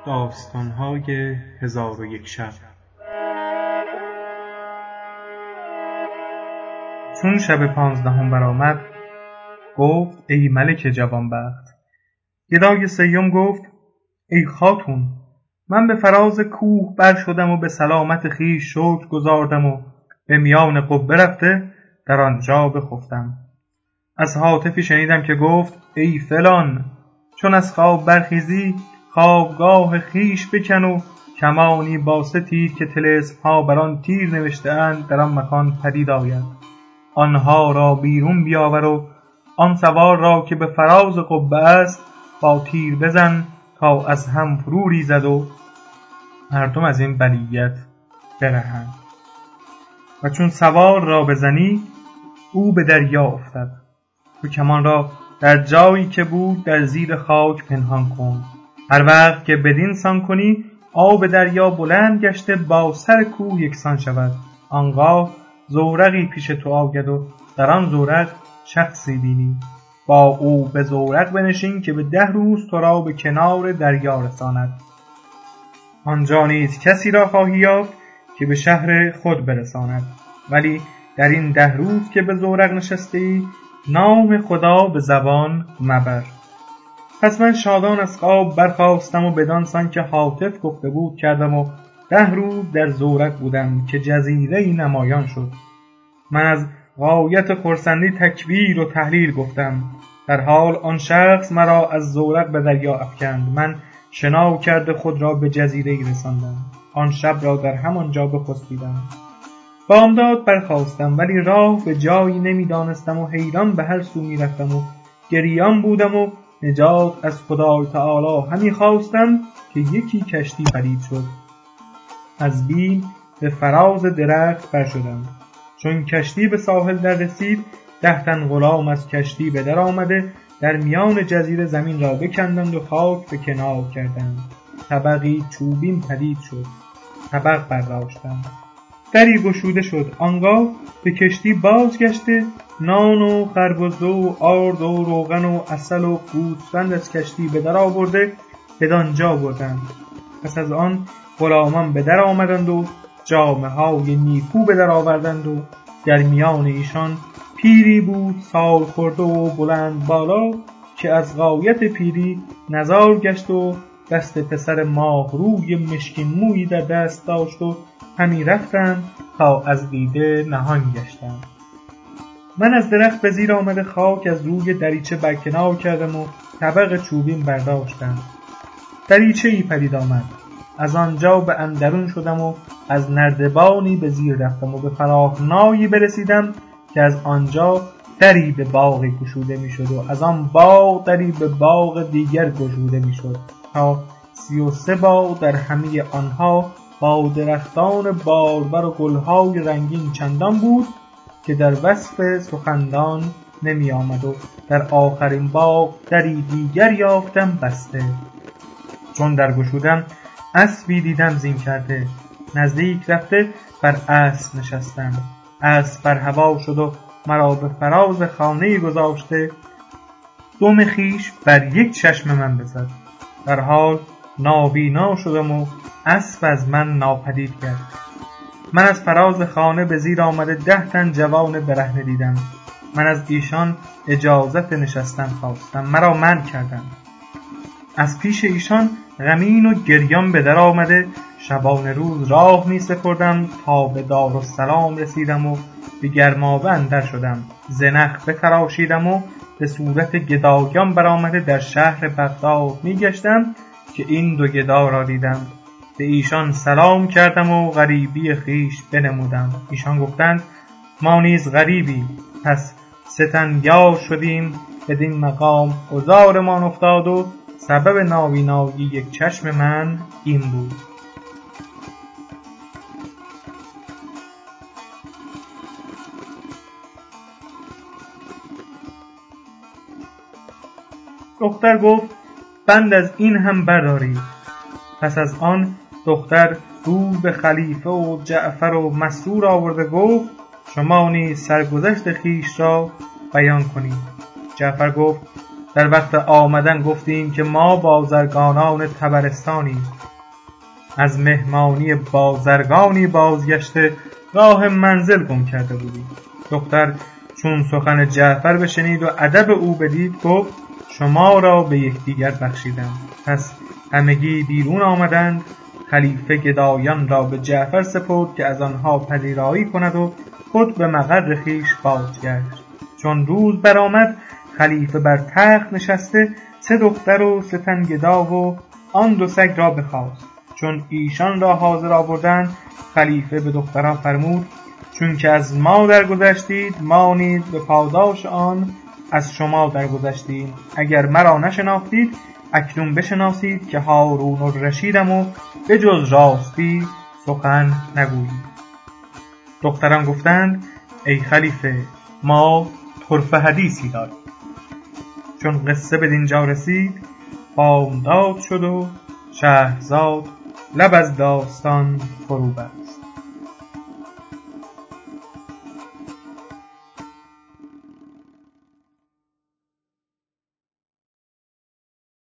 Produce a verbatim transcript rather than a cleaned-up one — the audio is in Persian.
داستان‌های هزار و یک شب. چون شب پانزدهم برآمد، گفت ای ملک جوانبخت. گدای سیوم گفت ای خاتون، من به فراز کوه بر شدم و به سلامت خویش شکر گزاردم و به میان قبه رفته در آنجا بخفتم. از هاتفی شنیدم که گفت ای فلان، چون از خواب برخیزی خوابگاه خویش بکن و کمانی با سه تیر که طلسم‌ها بر آن تیر نوشته اند در آن مکان پدید آید. آنها را بیرون بیاور و آن سوار را که به فراز قبه است با تیر بزن تا از هم فرو ریزد و مردم از این بلیت برهند. و چون سوار را بزنی او به دریا افتد. تو کمان را در جایی که بود در زیر خاک پنهان کن. هر وقت که بدین سان کنی آب دریا بلند گشته با سر کوه یکسان شود. آنگاه زورقی پیش تو آید و در آن زورق شخصی بینی. با او به زورق بنشین که به ده روز تو را به کنار دریا رساند. آنجا نیز کسی را خواهی یافت که به شهر خود برساند، ولی در این ده روز که به زورق نشسته ای نام خدا به زبان مبر. پس من شادان از خواب برخاستم و بدان سان که هاتف گفته بود کردم و ده روز در زورق بودم که جزیره‌ای نمایان شد. من از غایت خرسندی تکبیر و تهلیل گفتم. در حال آن شخص مرا از زورق به دریا افکند. من شنا کرده خود را به جزیره‌ای رساندم. آن شب را در همانجا بخسبیدم. بامداد برخاستم، ولی راه به جایی نمیدانستم و حیران به هر سو میرفتم و گریان بودم و نجات از خدای تعالی همی خواستم که یکی کشتی پدید شد. از بیم به فراز درخت بر شدم. چون کشتی به ساحل در رسید ده تن غلام از کشتی به در آمده در میان جزیره زمین را بکندند و خاک به کنار کردند. طبقی چوبین پدید شد. طبق برداشتند. دری گشوده شد. آنگاه به کشتی بازگشته نان و خربزه و آرد و روغن و عسل و گوسفند از کشتی به در آورده بدانجا بردند. پس از آن غلامان به در آمدند و جامه های نیکو به در آوردند و در میان ایشان پیری بود سال خورده و بلند بالا که از غایت پیری نزار گشت و دست پسر ماه روی مشکین مویی در دست داشت و همی رفتند تا از دیده نهان گشتند. من از درخت به زیر آمده خاک از روی دریچه برکنار کردم و طبق چوبین برداشتم. دریچه ای پدید آمد. از آنجا به اندرون شدم و از نردبانی به زیر رفتم و به فراخنایی برسیدم که از آنجا دری به باغی گشوده می شد و از آن باغ دری به باغ دیگر گشوده می شد تا سی و سه باغ در همه آنها با درختان بارور و گلهای رنگین چندان بود که در وصف سخندان نمی آمد و در آخرین باغ دری دیگر یافتم بسته. چون در گشودم اسبی دیدم زین کرده. نزدیک رفته بر اسب نشستم. اسب بر هوا شد و مرا به فراز خانه‌ای گذاشته دم خویش بر یک چشم من بزد. در حال نابینا شدم و اسب از من ناپدید کرد. من از فراز خانه به زیر آمده ده تن جوان برهنه دیدم. من از ایشان اجازت نشستن خواستم. مرا منع کردند. از پیش ایشان غمین و گریان به در آمده شبانه روز راه می سپردم تا به دارالسلام رسیدم و به گرمابه اندر شدم. زنخ بتراشیدم و به صورت گدایان برآمده در شهر بغداد می گشتم که این دو گدا را دیدم. به ایشان سلام کردم و غریبی خویش بنمودم. ایشان گفتند ما نیز غریبی. پس سه تن یار شدیم. بدین مقام عذارمان افتاد و سبب نابینایی یک چشم من این بود. دختر گفت بند از این هم بردارید. پس از آن دختر روی به خلیفه و جعفر و مسرور آورده گفت شما نیز سرگذشت خویش را بیان کنید. جعفر گفت در وقت آمدن گفتیم که ما بازرگانان طبرستانیم، از مهمانی بازرگانی بازگشته راه منزل گم کرده بودیم. دختر چون سخن جعفر بشنید و ادب او بدید گفت شما را به یکدیگر بخشیدم. پس همگی بیرون آمدند. خلیفه گدایان را به جعفر سپرد که از آنها پذیرایی کند و خود به مقر خویش بازگشت. چون روز برآمد خلیفه بر تخت نشسته سه دختر و سه تن گدا و آن دو سگ را بخواست. چون ایشان را حاضر آوردند خلیفه به دختران فرمود چون که از ما درگذشتید ما نیز به پاداش آن از شما درگذشتیم. اگر مرا نشناختید اکنون بشناسید که هارون الرشیدم و به جز راستی سخن نگویید. دختران گفتند ای خلیفه ما طرفه حدیثی داریم. چون قصه به دینجا رسید بامداد شد و شهرزاد لب از داستان فرو بست.